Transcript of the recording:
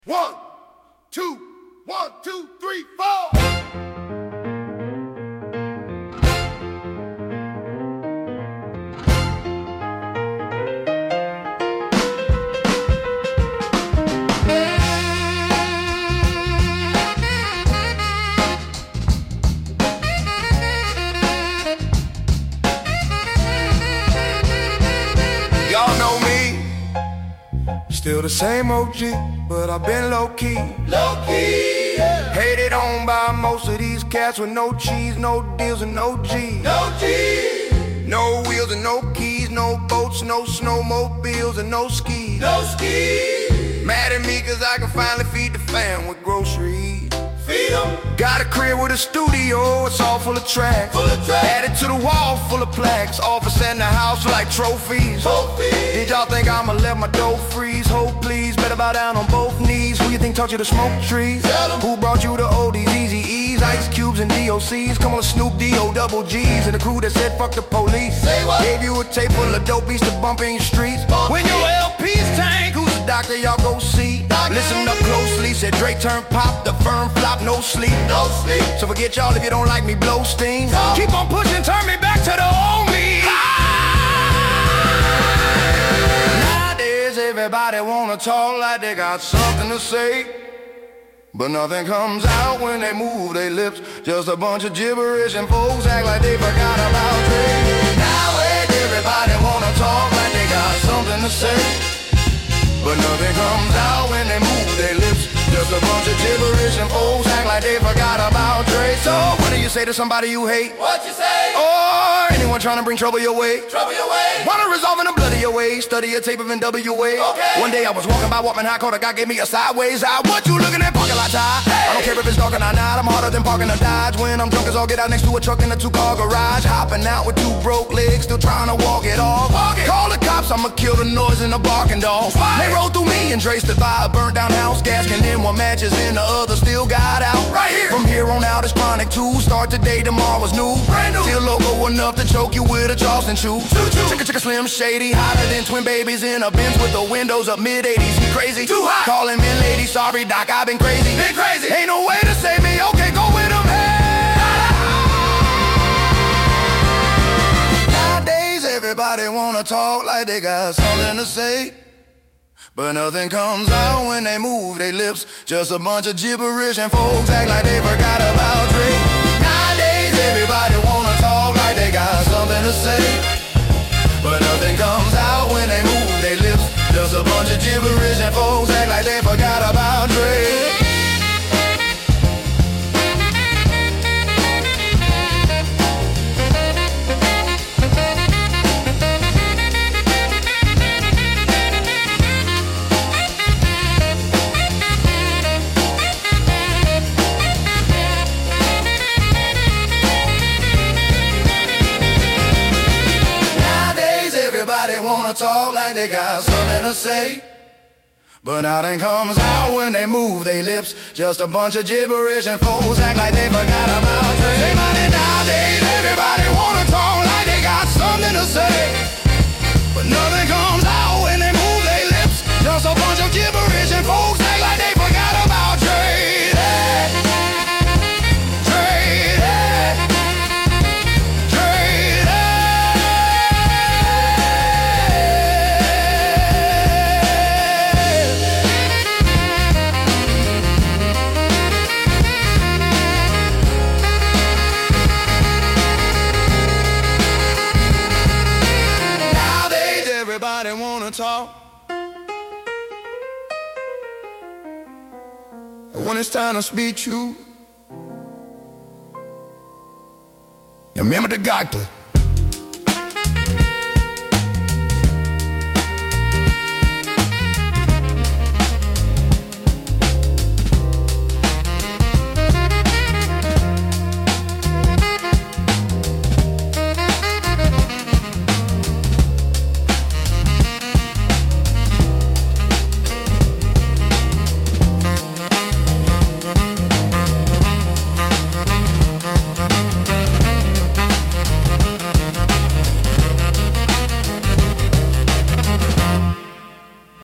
One, two, 1, 2, 3, 4. Y'all know me, still the same OG, but I've been low-key. Low-key, yeah. Hated on by most of these cats with no cheese, no deals and no G. No G. No wheels and no keys, no boats, no snowmobiles and no skis. No skis. Mad at me cause I can finally feed the fam with groceries. Feed 'em. Got a crib with a studio, it's all full of tracks. Added to the wall full of plaques. Office and the house like trophies. Did y'all think I'ma let my dough freeze? Hold please, better bow down on both knees. Who you think taught you to smoke trees? Who brought you the oldies, Easy E's, Ice Cubes and DOCs? Come on, Snoop D-O double G's and the crew that said fuck the police. Gave you a tape full of dope beats to bump in your streets. When your LP's tank, who's the doctor y'all go see? Listen up closely, said Drake turned pop, the firm flop, no sleep. No sleep. So forget y'all if you don't like me, blow steam. Keep on pushing, turn me back to the old me. Nowadays everybody wanna talk like they got something to say, but nothing comes out when they move their lips. Just a bunch of gibberish and folks act like they forgot about Drake. Nowadays everybody wanna talk like they got something to say, but nothing comes out when they move their lips. Just a bunch of gibberish and folks act like they forgot about Dre. So what do you say to somebody you hate? What you say? Or anyone trying to bring trouble your way? Trouble your way. Wanna resolve in the blood of your way? Study a tape of NWA. Okay. One day I was walking by Walkman High, caught a guy gave me a sideways eye. What you looking at, parking lot tie? Hey. I don't care if it's dark or not, I'm harder than parking a Dodge. When I'm drunk as all get out next to a truck in a 2-car garage. Hopping out with 2 broke legs, still trying to walk it off. Call the cops, I'ma kill the noise and the barking dog. They rolled through me and Dre stood by a burnt down house. Gas can in one matches in the other still got out. Right here. From here on out it's chronic too. Start today, tomorrow is new. Brand new. Still loco enough to choke you with a Charleston chew. Chicka Slim Shady, hotter than twin babies in a Benz with the windows up mid-80s. He crazy. Too hot. Calling me lady, sorry doc, I've been crazy. Been crazy. Ain't no way to save me. Okay, go with him. Nowadays everybody wanna talk like they got something to say, but nothing comes out when they move their lips. Just a bunch of gibberish and folks act like they forgot about Dre. Nowadays everybody wanna talk like they got something to say, but nothing comes out when they move their lips. Just a bunch of gibberish and folks act like they forgot about Dre. Wanna talk like they got something to say, but nothing comes out when they move their lips. Just a bunch of gibberish and folks act like they forgot about Dre. Nowadays everybody wanna talk like they got something to say, but nothing comes out when they move their lips. Just a bunch of gibberish and folks act like they forgot about Dre. Everybody wanna talk, when it's time to speak you, remember the doctor.